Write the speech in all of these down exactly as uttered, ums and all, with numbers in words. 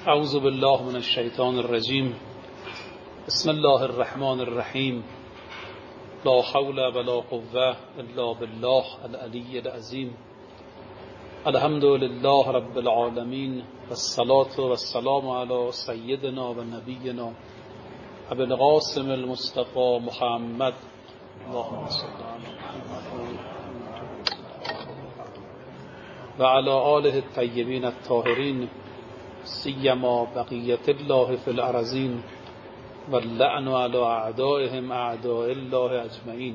اعوذ بالله من الشیطان الرجیم. بسم الله الرحمن الرحیم. لا حول ولا قوة الا بالله العلی العظیم. الحمد لله رب العالمین والصلاة والسلام علی سیدنا و نبینا ابی القاسم المصطفى محمد اللهم صل علی محمد و علی آله الطیبین الطاهرین سیما بقیت الله فی الارضین واللعن علی اعدائهم اعداء الله اجمعین.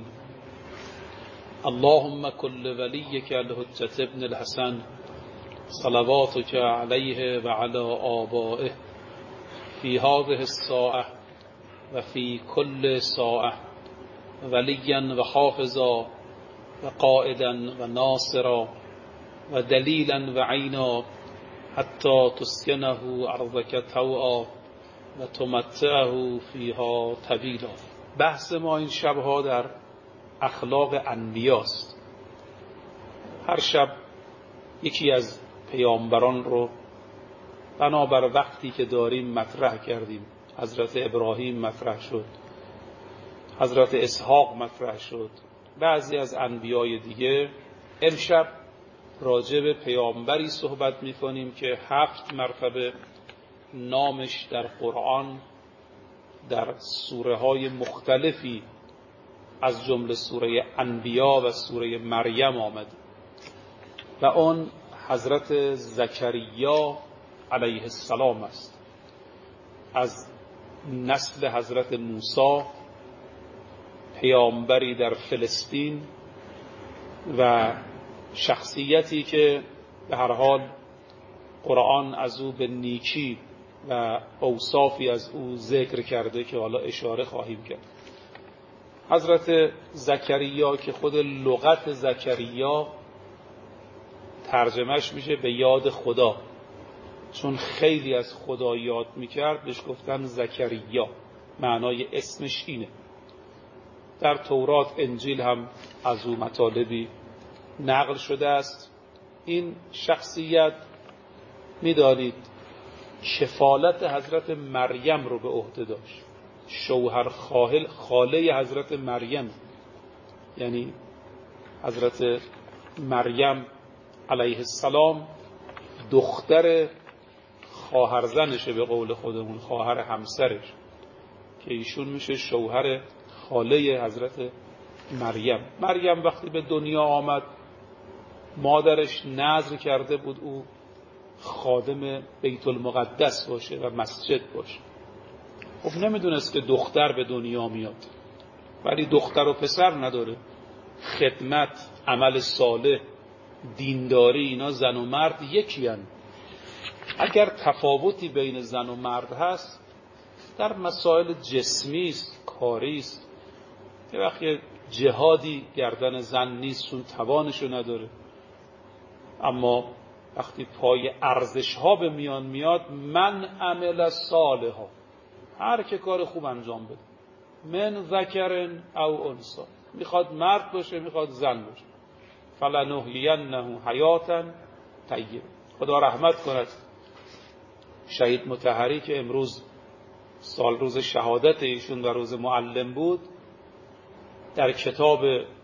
اللهم كل وليك الحجة ابن الحسن صلواتك عليه وعلى آبائه في هذه الساعة وفي كل ساعة وليا وحافظا وقائدا وناصرا ودليلا وعينا حتى تسكنه أرضك طوعا وتمتعه فيها طويلا. بحث ما این شبها در اخلاق انبیاست. هر شب یکی از پیامبران رو بنابر وقتی که داریم مطرح کردیم. حضرت ابراهیم مطرح شد، حضرت اسحاق مطرح شد، بعضی از انبیای دیگه. امشب راجع به پیامبری صحبت می‌کنیم که هفت مرتبه نامش در قرآن در سوره‌های مختلفی از جمله سوره انبیا و سوره مریم آمد و اون حضرت زکریا علیه السلام است. از نسل حضرت موسی، پیامبری در فلسطین و شخصیتی که به هر حال قرآن از او به نیکی و اوصافی از او ذکر کرده که حالا اشاره خواهیم کرد. حضرت زکریا که خود لغت زکریا ترجمهش میشه به یاد خدا، چون خیلی از خدا یاد میکرد بهش گفتن زکریا، معنای اسمش اینه. در تورات انجیل هم از او مطالبی نقل شده است. این شخصیت میدانید کفالت حضرت مریم رو به عهده داشت. شوهر خاله خاله حضرت مریم، یعنی حضرت مریم علیه السلام دختر خواهرزنشه، به قول خودمون خواهر همسرش، که ایشون میشه شوهر خاله حضرت مریم. مریم وقتی به دنیا آمد مادرش نذر کرده بود او خادم بیت المقدس باشه و مسجد باشه. خب نمیدونست که دختر به دنیا میاد، ولی دختر و پسر نداره. خدمت، عمل صالح، دینداری، اینا زن و مرد یکی هن. اگر تفاوتی بین زن و مرد هست در مسائل جسمی است، کاری است. یه وقتی جهادی گردن زن نیست چون توانشو نداره، اما وقتی پای ارزش ها به میان میاد، من عمل صالحا، هر که کار خوب انجام بده، من ذکرن او انثی، میخواد مرد باشه میخواد زن باشه، فلنحیینه حیاتا طیبه. خدا رحمت کند شهید مطهری که امروز سال روز شهادت ایشون و روز معلم بود، در کتاب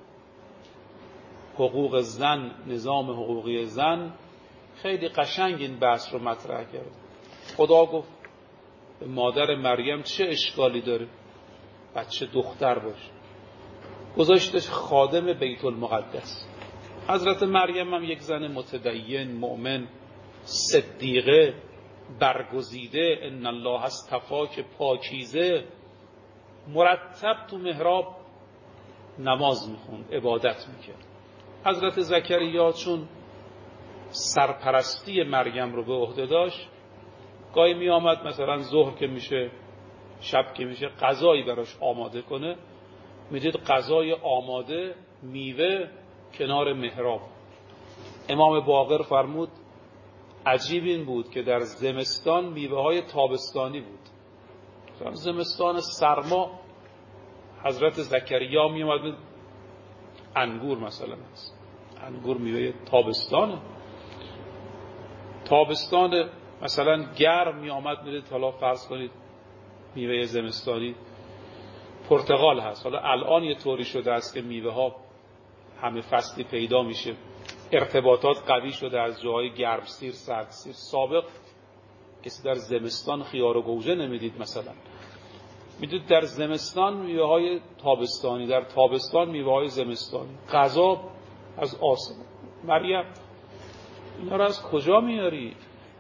حقوق زن، نظام حقوقی زن، خیلی قشنگ این بحث رو مطرح کرد. خدا گفت به مادر مریم چه اشکالی داره بچه دختر باشه، گذاشتش خادم بیت المقدس. حضرت مریم هم یک زن متدین، مؤمن، صدیقه، برگزیده، ان الله اصطفا، که پاکیزه، مرتب تو محراب نماز میخوند، عبادت میکرد. حضرت زکریا چون سرپرستی مریم رو به عهده داشت، گاهی می آمد مثلا ظهر که میشه، شب که میشه، غذایی براش آماده کنه. میدید غذای آماده، میوه کنار محراب. امام باقر فرمود عجیب این بود که در زمستان میوه های تابستانی بود. مثلا زمستان سرما حضرت زکریا می آمد، انگور مثلا هست، انگور میوه تابستانه. تابستان مثلا گرم می آمد میرید حالا فرض کنید میوه زمستانی پرتقال هست، حالا الان یه طوری شده است که میوه ها همه فصلی پیدا میشه، ارتباطات قوی شده از جاهای گرمسیر سردسیر. سابق کسی در زمستان خیار و گوجه نمیدید، مثلا میدید در زمستان میوه های تابستانی، در تابستان میوه های زمستانی. غذا از آسمان. مریم اینا رو از کجا میاری؟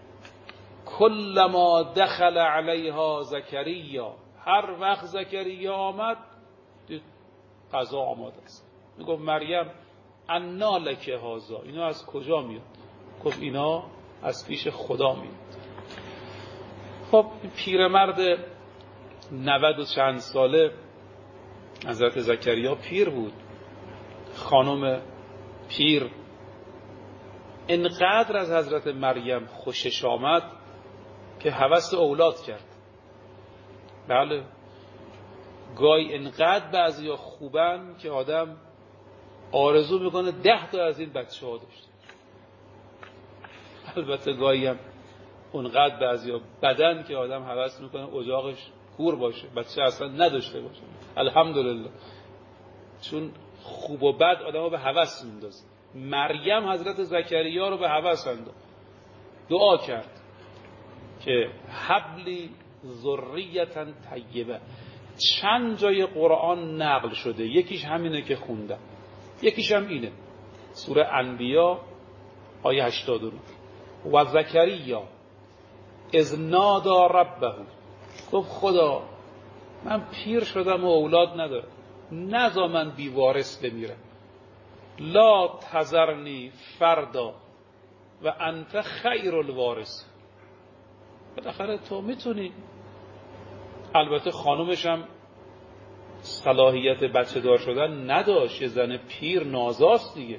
کلما دخل علیها زکریا، هر وقت زکریا آمد دید غذا آماده است. میگفت مریم انا لک هذا، اینا از کجا میاد؟ گفت اینا از پیش خدا میاد. خب پیرمرد نود و چند ساله حضرت زکریا پیر بود، خانم پیر انقدر از حضرت مریم خوشش آمد که هوس اولاد کرد. بله، گاهی انقدر بعضیا خوبن که آدم آرزو میکنه ده تا از این بچه ها داشته. البته گاهی هم اونقدر بعضیا بدن که آدم هوس میکنه اجاقش کور باشه، بچه اصلا نداشته باشه. الحمدلله، چون خوب و بد آدم رو به هوس میندازه. مریم حضرت زکریا رو به هوس انداخت، دعا کرد که حبلی ذریتا طیبه. چند جای قرآن نقل شده، یکیش همینه که خوندم، یکیش هم اینه، سوره انبیا آیه هشتاد و نه. و زکریا اذ نادا ربه، گفت خدا من پیر شدم و اولاد ندارم، نذار من بیوارث بمیرم. لا تذرنی فردا و انت خیر الوارث. بالاخره تو میتونی. البته خانومش هم صلاحیت بچه دار شدن نداشت، یه زن پیر نازاست دیگه.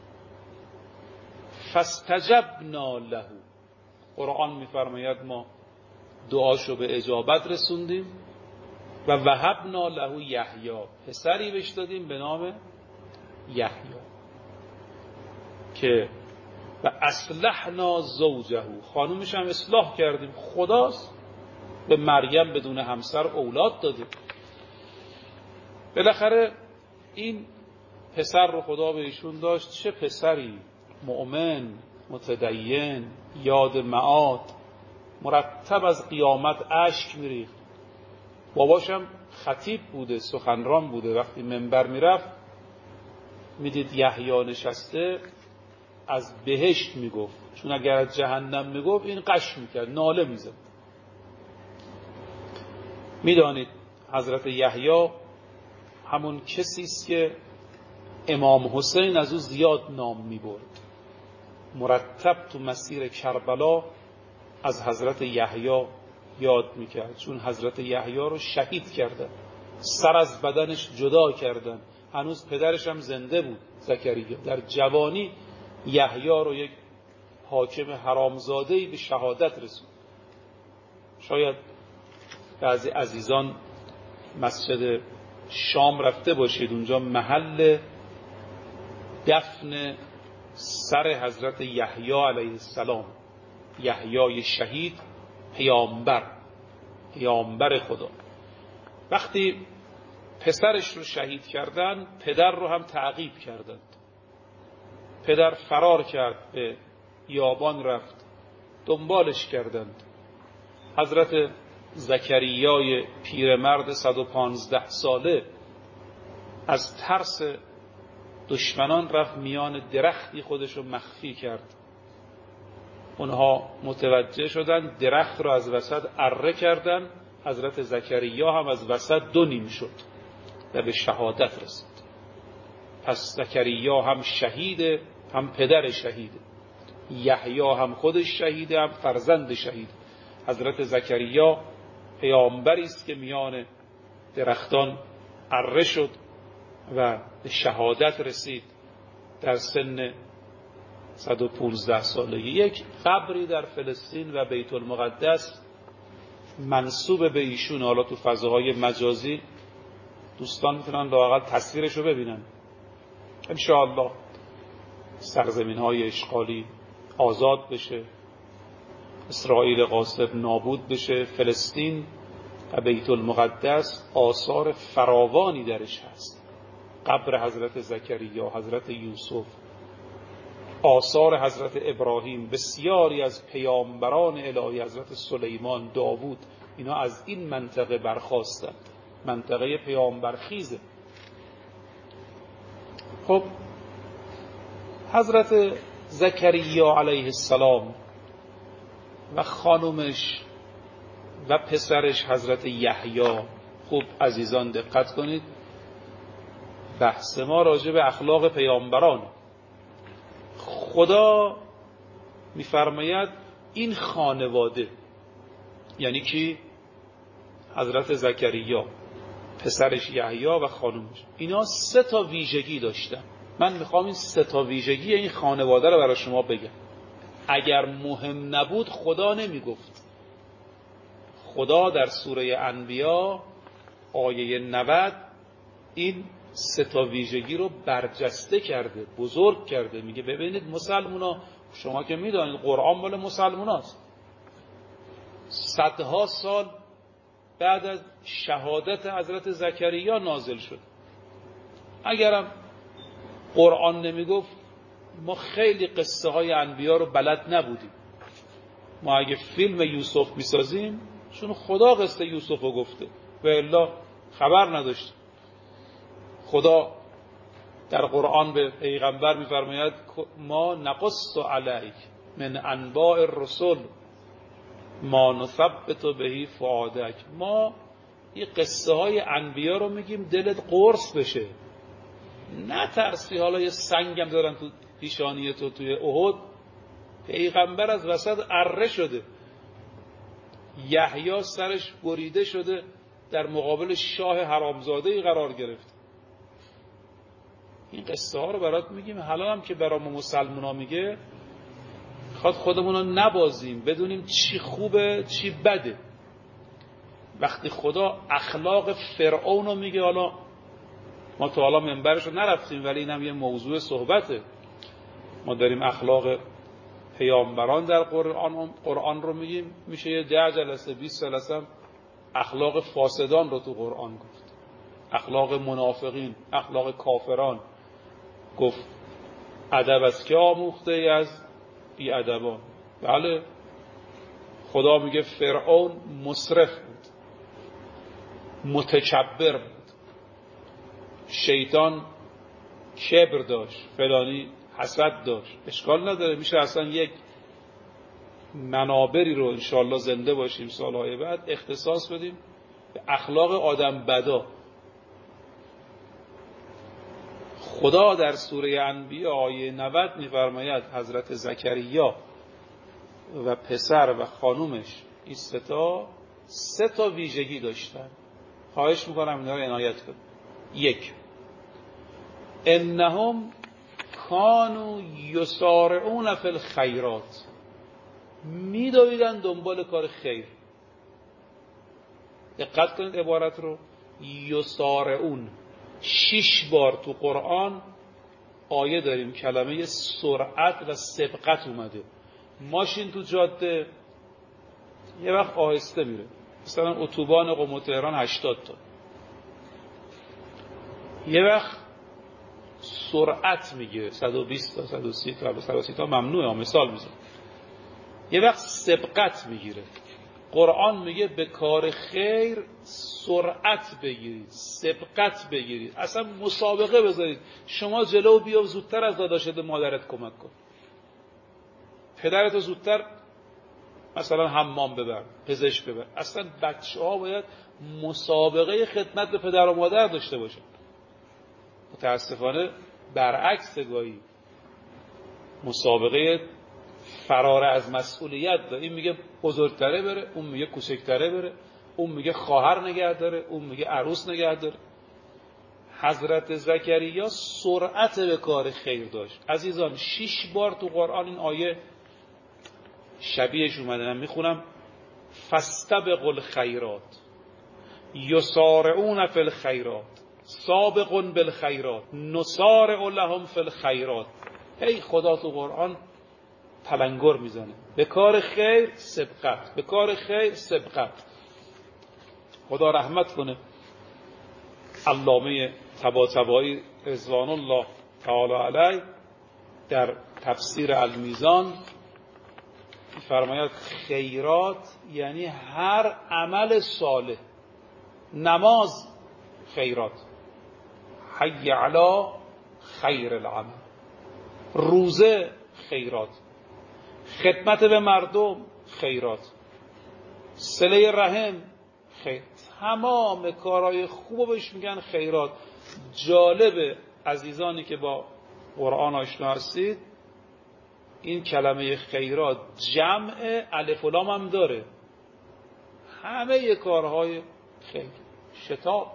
فاستجبنا له، قرآن میفرماید ما دعاشو به اجابت رسوندیم. و وهبنا له یحیی، پسری بهش دادیم به نام یحیی. که و اصلحنا زوجه، خانومش هم اصلاح کردیم. خداست به مریم بدون همسر اولاد داده. بالاخره این پسر رو خدا به ایشون داشت. چه پسری مؤمن، متدین، یاد معاد، مرتب از قیامت اشک میریخت. باباشم خطیب بوده، سخنران بوده، وقتی منبر میرفت میدید یحیی نشسته از بهشت میگفت، چون اگر از جهنم میگفت این قش میکرد، ناله میزد. میدانید حضرت یحیی همون کسی است که امام حسین از او زیاد نام میبرد. مرتب تو مسیر کربلا از حضرت یحیی یاد میکرد، چون حضرت یحیی رو شهید کردن، سر از بدنش جدا کردن. هنوز پدرش هم زنده بود زکریا. در جوانی یحیی رو یک حاکم حرامزاده‌ای به شهادت رسوند. شاید بعضی عزیزان مسجد شام رفته باشید، اونجا محل دفن سر حضرت یحیی علیه السلام، یحیی شهید، پیامبر پیامبر خدا. وقتی پسرش رو شهید کردن، پدر رو هم تعقیب کردند. پدر فرار کرد، به بیابان رفت، دنبالش کردند. حضرت زکریای پیرمرد صد و پانزده ساله از ترس دشمنان رفت میان درختی خودش رو مخفی کرد. اونها متوجه شدن، درخت رو از وسط اره کردن. حضرت زکریا هم از وسط دو نیم شد و به شهادت رسید. پس زکریا هم شهیده، هم پدر شهیده. یحیی هم خودش شهیده، هم فرزند شهید. حضرت زکریا پیامبری است که میان درختان اره شد و به شهادت رسید در سن صد و پانزده سالگی. یک قبری در فلسطین و بیت المقدس منسوب به ایشون. حالا تو فضاهای مجازی دوستان میتونن لااقل تصویرش رو ببینن. انشاءالله سرزمین های اشغالی آزاد بشه، اسرائیل غاصب نابود بشه، فلسطین و بیت المقدس آثار فراوانی درش هست. قبر حضرت زکریا، حضرت یوسف، آثار حضرت ابراهیم، بسیاری از پیامبران الهی، حضرت سلیمان، داوود، اینا از این منطقه برخاستند. منطقه پیامبرخیزه. خب حضرت زکریا علیه السلام و خانومش و پسرش حضرت یحیی، خوب عزیزان دقت کنید، بحث ما راجع به اخلاق پیامبران. خدا میفرماید این خانواده، یعنی کی؟ حضرت زکریا، پسرش یحیی و خانومش، اینا سه تا ویژگی داشتن. من میخوام این سه تا ویژگی این خانواده رو برای شما بگم. اگر مهم نبود خدا نمیگفت. خدا در سوره انبیا آیه نود این سه تا ویژگی رو برجسته کرده، بزرگ کرده. میگه ببینید مسلمونا، شما که میدونید قرآن مال مسلموناست، صدها سال بعد از شهادت حضرت زکریا نازل شد. اگرم قرآن نمیگفت ما خیلی قصه های انبیا رو بلد نبودیم. ما اگه فیلم یوسف میسازیم چون خدا قصه یوسف رو گفته و الا خبر نداشتیم. خدا در قرآن به پیغمبر میفرماید ما نقص علیک من انباء الرسل ما نثبت بهی فؤادک. ما این قصه های انبیا رو میگیم دلت قرص بشه، نه ترسی حالا یه سنگم دارن تو پیشانی تو توی احد. پیغمبر از وسط اره شده، یحیی سرش بریده شده، در مقابل شاه حرامزاده‌ای قرار گرفت. این قصه ها رو برات میگیم. حالا هم که برای ما مسلمان ها میگه، خواهد خودمون رو نبازیم، بدونیم چی خوبه چی بده. وقتی خدا اخلاق فرعون رو میگه، حالا ما تو حالا منبرش رو نرفتیم ولی اینم یه موضوع صحبته. ما داریم اخلاق پیامبران در قرآن قرآن رو میگیم، میشه یه ده جلسه بیست جلسه اخلاق فاسدان رو تو قرآن گفت، اخلاق منافقین، اخلاق کافران گفت. ادب از که آموخته ای؟ از بی ادبان. بله، خدا میگه فرعون مسرف بود، متکبر بود، شیطان کبر داشت، فلانی حسد داشت. اشکال نداره، میشه اصلا یک منابری رو انشاءالله زنده باشیم سالهای بعد اختصاص بدیم به اخلاق آدم بدا. خدا در سوره انبیا آیه نود میفرماید حضرت زکریا و پسر و خانومش این سه تا سه تا ویژگی داشتن. خواهش میکنم اینا رو عنایت کنید. یک، انهم کانوا یسارعون فی الخیرات، میدویدن دنبال کار خیر. دقت کنید عبارت رو، یسارعون. شش بار تو قرآن آیه داریم کلمه سرعت و سبقت اومده. ماشین تو جاده یه وقت آهسته میره، مثلا اتوبان قم و تهران هشتاد تا، یه وقت سرعت میگه صد و بیست تا صد و سی تا صد و سی تا ممنوعه، مثال میزنم. یه وقت سبقت میگیره. قرآن میگه به کار خیر سرعت بگیرید، سبقت بگیرید، اصلا مسابقه بذارید. شما جلو بیا زودتر از داداشت مادرت کمک کن، پدرتو زودتر مثلا حمام ببر، پزشک ببر. اصلا بچه ها باید مسابقه خدمت به پدر و مادر داشته باشن. متاسفانه برعکس گاهی مسابقه فرار از مسئولیت داره. این میگه بزرگتره بره، اون میگه کوچکتره بره، اون میگه خواهر نگه داره، اون میگه عروس نگه داره. حضرت زکریا سرعت به کار خیر داشت. عزیزان شش بار تو قرآن این آیه شبیهش اومده. من میخونم فاستبقوا الخیرات یسارعون فی الخیرات سابقون بالخیرات نسارع لهم فی الخیرات. هی خدا تو قرآن تلنگر میزنه. به کار خیر سبقت، به کار خیر سبقت. خدا رحمت کنه علامه طباطبایی رضوان الله تعالی علیه در تفسیر المیزان فرماید خیرات یعنی هر عمل صالح. نماز خیرات، حی علی خیر العمل. روزه خیرات، خدمت به مردم خیرات، صله رحم خیر. تمام کارهای خوب بهش میگن خیرات. جالبه عزیزانی که با قرآن آشنا هستید، این کلمه خیرات جمع الف و لام هم داره. همه کارهای خیر. شتاب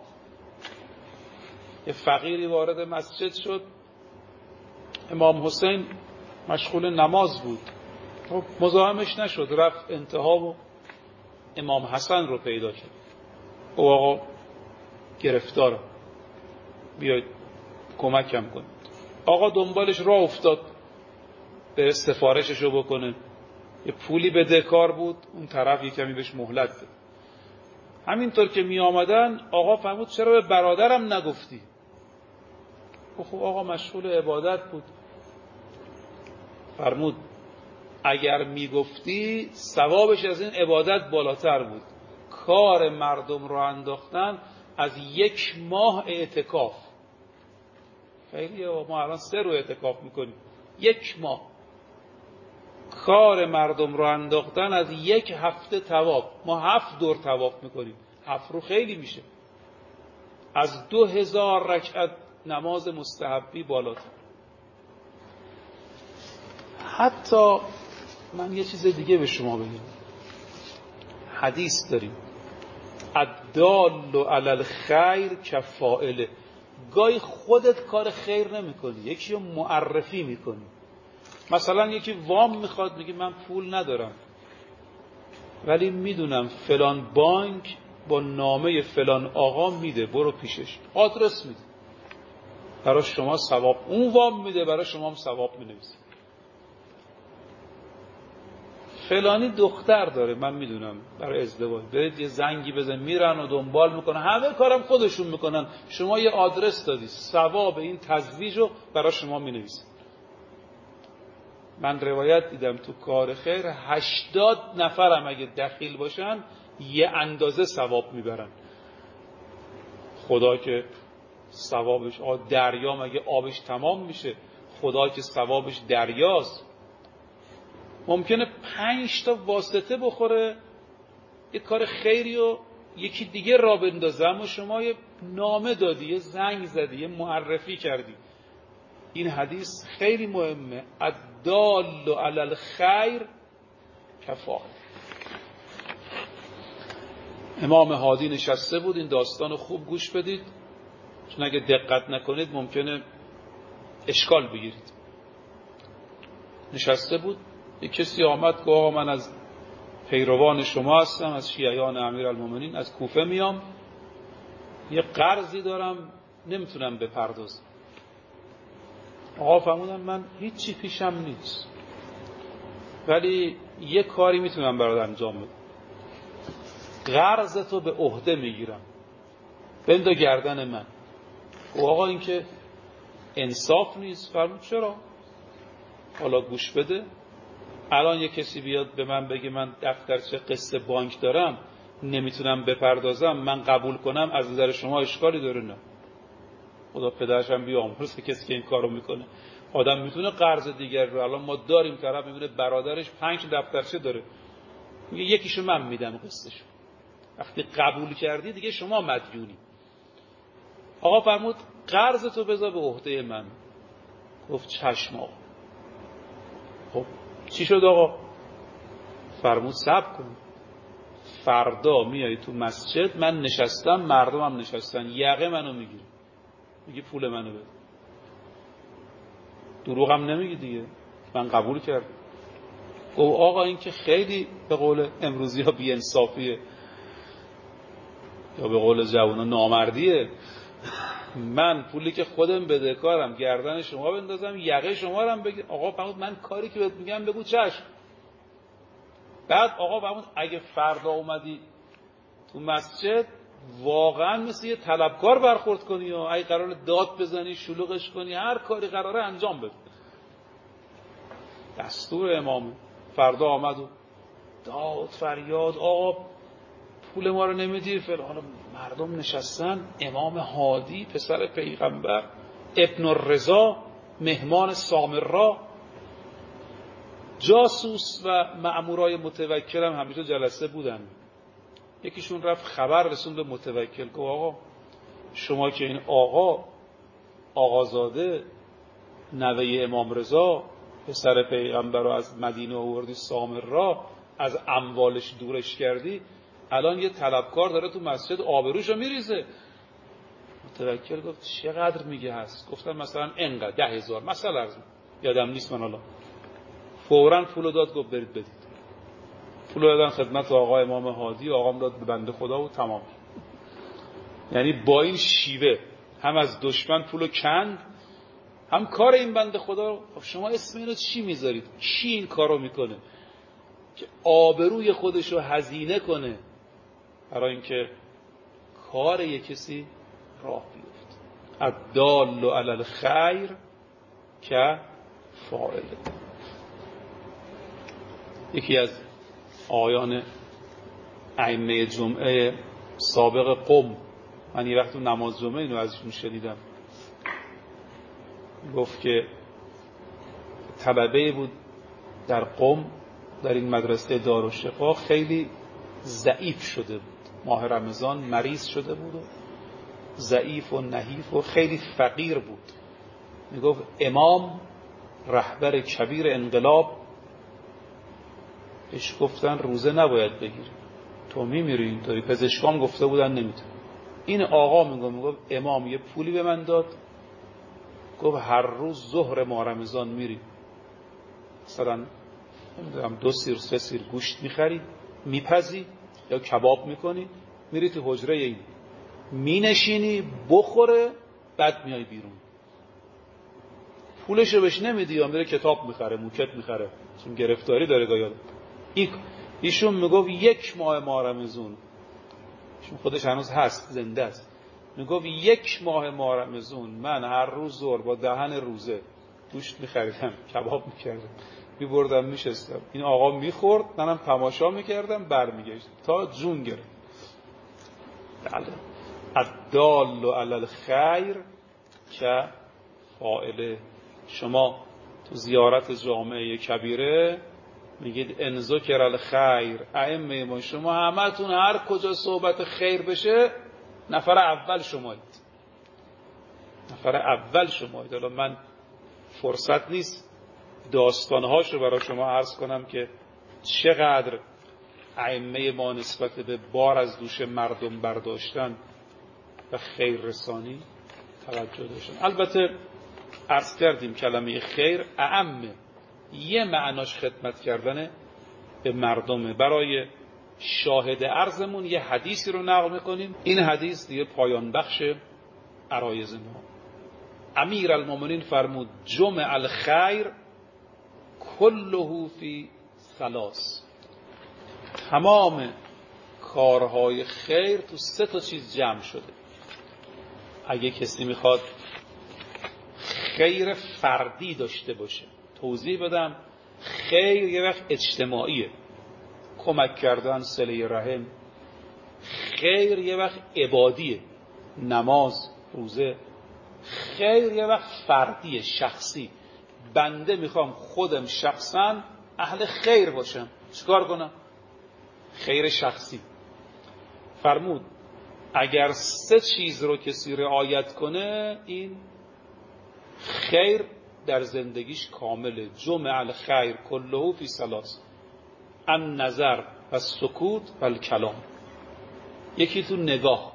یه فقیری وارد مسجد شد، امام حسین مشغول نماز بود، مزاحمش نشد، رفت انتها و امام حسن رو پیدا کرد. او آقا گرفتارم، بیاید کمکم کن. آقا دنبالش راه افتاد به سفارشش رو بکنه. یه پولی بدهکار بود، اون طرف یه کمی بهش مهلت بده. همینطور که می آمدن آقا فرمود چرا به برادرم نگفتی؟ خب آقا مشغول عبادت بود. فرمود اگر می گفتی ثوابش از این عبادت بالاتر بود. کار مردم رو انداختن از یک ماه اعتکاف. خیلی ما الان سه رو اعتکاف میکنیم، یک ماه. کار مردم رو انداختن از یک هفته طواف. ما هفت دور طواف میکنیم، هفت رو خیلی میشه. از دو هزار رکعت نماز مستحبی بالاتر. حتی من یه چیز دیگه به شما بگم. حدیث داریم الدال علی الخیر کفاعله. گاهی خودت کار خیر نمی کنی، یکی رو معرفی میکنی. مثلا یکی وام میخواد، میگه من پول ندارم ولی میدونم فلان بانک با نامه فلان آقا میده، برو پیشش. آدرس میده، برای شما ثواب. اون وام میده، برای شما هم ثواب مینویسه. فلانی دختر داره، من میدونم برای ازدواج، برید یه زنگی بزن، میرن و دنبال میکنن، همه کارم خودشون میکنن، شما یه آدرس دادی، ثواب این تزویج رو برای شما مینویسه. من روایت دیدم تو کار خیر هشتاد نفرم اگه دخیل باشن یه اندازه ثواب میبرن. خدا که ثوابش آ دریا مگه آبش تمام میشه؟ خدا که ثوابش دریاست. ممکنه پنج تا واسطه بخوره یه کار خیری و یکی دیگه را بندازه، اما شما یه نامه دادی، یه زنگ زدی، یه معرفی کردی. این حدیث خیلی مهمه. الدال علی الخیر کفاعل. امام هادی نشسته بود، این داستان خوب گوش بدید چون اگه دقت نکنید ممکنه اشکال بگیرید. نشسته بود، یک کسی آمد که آقا من از پیروان شما هستم، از شیعیان امیرالمومنین، از کوفه میام، یه قرضی دارم نمیتونم بپردازم. آقا فرمودن من هیچی پیشم نیست ولی یه کاری میتونم برات انجام بدم، قرضتو به عهده میگیرم، بندا گردن من. و آقا این که انصاف نیست. فرمود چرا؟ حالا گوش بده. الان یه کسی بیاد به من بگه من دفترچه قسط بانک دارم نمیتونم بپردازم، من قبول کنم، از نظر شما اشکالی داره؟ نه. خدا پدرشم بیامرزه کسی که این کارو میکنه. آدم میتونه قرض دیگر رو، الان ما داریم، طرف میبینه برادرش پنج دفترچه داره، میگه یکیشو من میدم قسطشو. وقتی قبول کردی دیگه شما مدیونی. آقا فرمود قرضتو بذار به عهده من. گفت چشم آقا. خب چی شد آقا؟ فرمود صبر کن، فردا میای تو مسجد، من نشستم، مردمم نشستن، یقه منو میگیری، میگی پول منو بده. دروغم نمیگی دیگه، من قبول کردم. گفت آقا این که خیلی به قول امروزی ها بی‌انصافیه، یا به قول جوونا نامردیه. من پولی که خودم بدهکارم گردن شما بندازم، یقه شما رو هم بگیر. آقا فرمود من کاری که بهت میگم بگو چشم. بعد آقا فرمود اگه فردا اومدی تو مسجد واقعا مثل یه طلبکار برخورد کنی و اگه قراره داد بزنی شلوغش کنی هر کاری قراره انجام بده. دستور امام. فردا آمد و داد فریاد آقا پول ما رو نمیدی فلان. مردم نشستن. امام هادی پسر پیغمبر ابن الرضا مهمان سامرا، جاسوس و مأمورای متوکل هم همیشه جلسه بودن. یکیشون رفت خبر رسون به متوکل گفت آقا شما که این آقا آقازاده نوه امام رضا پسر پیغمبر رو از مدینه آوردی سامرا، از اموالش دورش کردی، الان یه طلبکار داره تو مسجد آبروشو میریزه. متوکل گفت چقدر میگه هست؟ گفتن مثلا انقدر ده هزار مثلا ارزم یادم نیست من الان. فوراً پولو داد گفت برید بدید. پولو دادن خدمت آقا امام هادی، آقام داد به بنده خدا و تمام. یعنی با این شیوه هم از دشمن پولو کند، هم کار این بنده خدا رو. خب شما اسم اینو چی میذارید؟ کی این کارو میکنه که آبروی خودشو هزینه کنه برای اینکه کار یک کسی راه بیفته؟ الدال علی الخیر که فاعله. یکی از آیان ائمه جمعه سابق قم، من یه وقت تو نماز جمعه اینو ازشون شنیدم، گفت که طلبه بود در قم در این مدرسه دارالشفا، خیلی ضعیف شده بود، ماه رمضان مریض شده بود و ضعیف و نحیف و خیلی فقیر بود. میگفت امام رهبر کبیر انقلاب بهش گفتن روزه نباید بگیری، تو میمیری اینطوری، پزشکام گفته بودن نمیتونی. این آقا میگفت میگفت امام یه پولی به من داد، گفت هر روز ظهر ماه رمضان میری مثلا نمیدونم دو سیر سه سیر گوشت میخری میپزی یا کباب میکنی، میری تو حجره این مینشینی بخوره بعد میای بیرون. پولشو بهش نمیدی یا میره کتاب میخره موکت میخره چون گرفتاری داره گایا. ایشون میگفت یک ماه ماه رمضان، ایشون خودش هنوز هست زنده است، میگفت یک ماه ماه رمضان من هر روز ظهر با دهن روزه گوشت میخریدم کباب میکردم میبردم میشستم، این آقا میخورد منم تماشا میکردم برمیگشت تا جون گرفت. بله الدال علی الخیر که فاعله. شما تو زیارت جامعه کبیره میگید ان ذکر الخیر ائمه ما، شما همتون هر کجا صحبت خیر بشه نفر اول شمایید، نفر اول شمایید. حالا من فرصت نیست داستانهاشو برای شما عرض کنم که چقدر ائمه ما نسبت به بار از دوش مردم برداشتن و خیر رسانی توجه داشتن. البته عرض کردیم کلمه خیر اعمه، یه معناش خدمت کردن به مردمه. برای شاهد عرضمون یه حدیثی رو نقل می‌کنیم، این حدیث دیگه پایان بخش عرایض ما. امیر المومنین فرمود جمع الخیر کله فی ثلاث، تمام کارهای خیر تو سه تا چیز جمع شده. اگه کسی میخواد خیر فردی داشته باشه، توضیح بدم، خیر یه وقت اجتماعیه، کمک کردن، صله رحم. خیر یه وقت عبادیه، نماز، روزه. خیر یه وقت فردیه، شخصی. بنده میخوام خودم شخصا اهل خیر باشم، چیکار کنم؟ خیر شخصی. فرمود اگر سه چیز رو کسی رعایت کنه این خیر در زندگیش کامله. جمع الخیر کله فی ثلاث، النظر و سکوت و الکلام. یکی تو نگاه،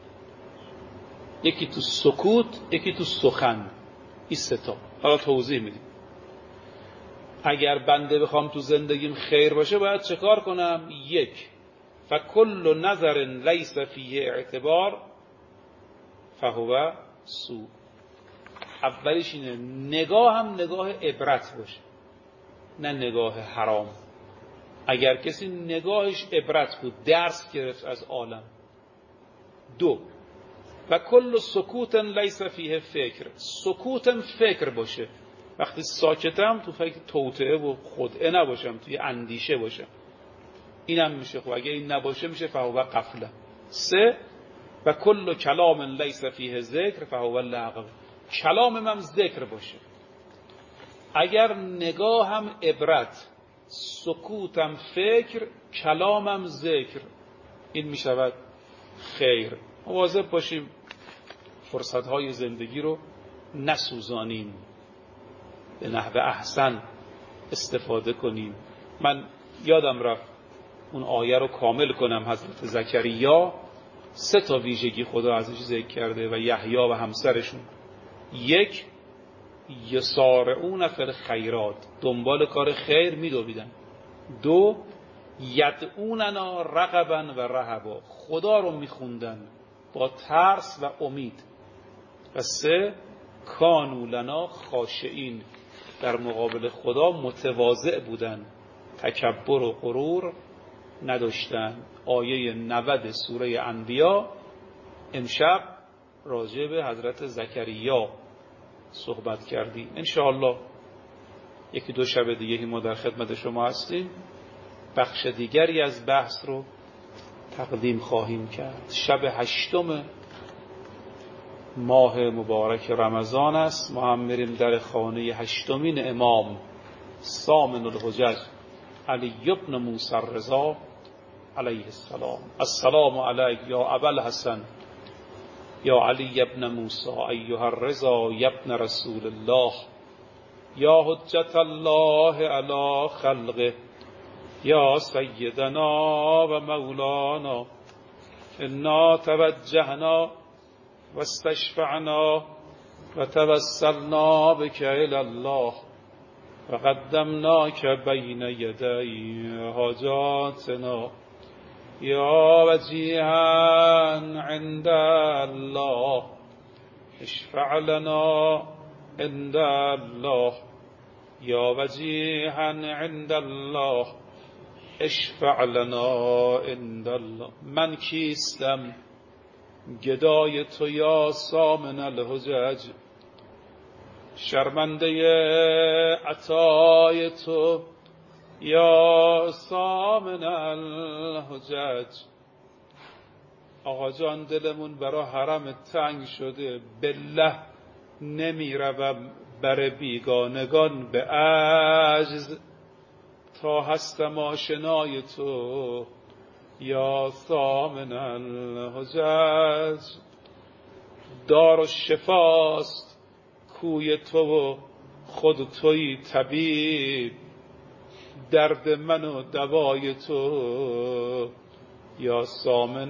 یکی تو سکوت، یکی تو سخن. این سه تا حالا توضیح میدیم. اگر بنده بخوام تو زندگیم خیر باشه باید چه کار کنم؟ یک، فکل نظر لیس فیه اعتبار فهو سو. اولیش اینه نگاه هم نگاه عبرت باشه، نه نگاه حرام. اگر کسی نگاهش عبرت بود، درس گرفت از عالم. دو، و کل سکوت لیس فیه فکر، سکوتم فکر باشه. وقتی ساکتم تو فکر توطئه و خدعه نباشم، توی اندیشه باشم. اینم میشه. خب اگه این نباشه میشه فهو غفله. سه، و کل کلام لیس فیه ذکر فهو لغو، کلامم هم ذکر باشه. اگر نگاهم عبرت، سکوتم فکر، کلامم ذکر، این میشود خیر. مواظب باشیم فرصتهای زندگی رو نسوزانیم، به نحو احسن استفاده کنیم. من یادم رفت اون آیه رو کامل کنم. حضرت زکریا سه تا ویژگی خدا ازش ذکر کرده و یحیی و همسرشون. یک، یسارعون فی الخیرات، دنبال کار خیر میدویدن. دو، یدعوننا رغبا و رهبا، خدا رو میخوندن با ترس و امید. و سه، کانوا لنا خاشعین، در مقابل خدا متواضع بودن، تکبر و غرور نداشتن. آیه نود سوره انبیا امشب راجع به حضرت زکریا صحبت کردیم. انشاءالله یکی دو شب دیگه ما در خدمت شما هستیم، بخش دیگری از بحث رو تقدیم خواهیم کرد. شب هشتم ماه مبارک رمضان است. ما هم میریم در خانه هشتمین امام سامن الحجج علی ابن موسی الرضا علیه السلام. السلام علیک یا ابا الحسن یا علی ابن موسی ایها الرضا یا ابن رسول الله یا حجت الله علی خلقه یا سیدنا و مولانا انا توجهنا و استشفعنا و توسلنا بك الی الله و قدمناک بین یدی حاجاتنا یا وجیها عند الله اشفع لنا عند الله یا وجیها عند الله اشفع لنا عند الله. من کیستم؟ گدای تو یا سامن الحجج، شرمنده عطای تو یا سامن الحجج. آقا جان دلمون برا حرم تنگ شده، بالله نمی روم بر بیگانگان به عجز، تا هستم آشنای تو یا سامن الحجج. دار و شفاست کوی تو و خود توی طبیب، درد من و دوای تو یا سامن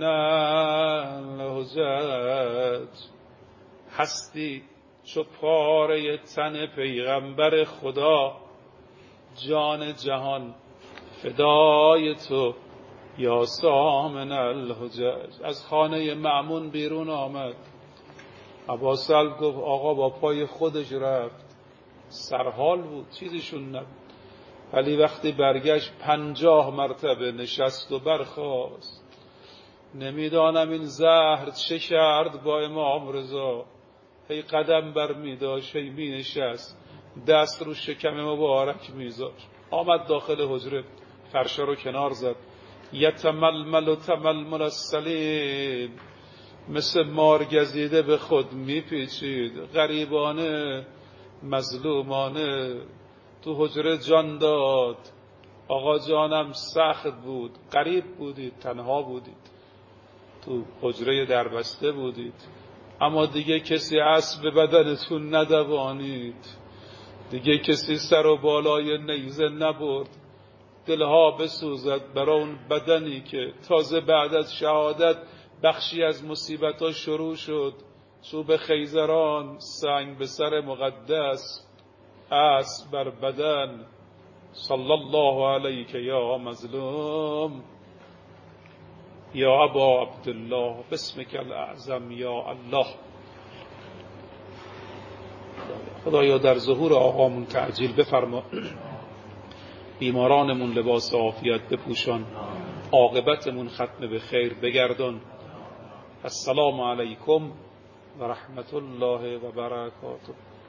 الحجج. هستی چو پاره تن پیغمبر خدا، جان جهان فدای تو یا سامن الحجج. از خانه مأمون بیرون آمد، ابوسهل گفت آقا با پای خودش رفت، سرحال بود، چیزشون نبود. ولی وقتی برگشت پنجاه مرتبه نشست و برخاست. نمیدانم این زهر چه کرد با امام رضا، هی قدم بر می داشت، هی می نشست، دست رو شکم مبارک می زاشت. آمد داخل حجره، فرشا رو کنار زد. یتململ و تململ السلیم، مثل مار گزیده به خود می پیچید. غریبانه مظلومانه تو حجره جان داد. آقا جانم سخت بود، غریب بودید، تنها بودید، تو حجره دربسته بودید، اما دیگه کسی اسب بدنتون ندوانید، دیگه کسی سر و بالای نیزه نبرد. دلها بسوزد برای اون بدنی که تازه بعد از شهادت بخشی از مصیبت‌ها شروع شد. چوب خیزران، سنگ به سر مقدس، اسب بر بدن. صلی الله علیک یا مظلوم یا ابا عبدالله بسمک الاعظم یا الله. خدایا در ظهور آقامون تعجیل بفرما، بیمارانمون لباس عافیت بپوشان، عاقبتمون ختم به خیر بگردان. السلام علیکم و رحمت الله و برکاته.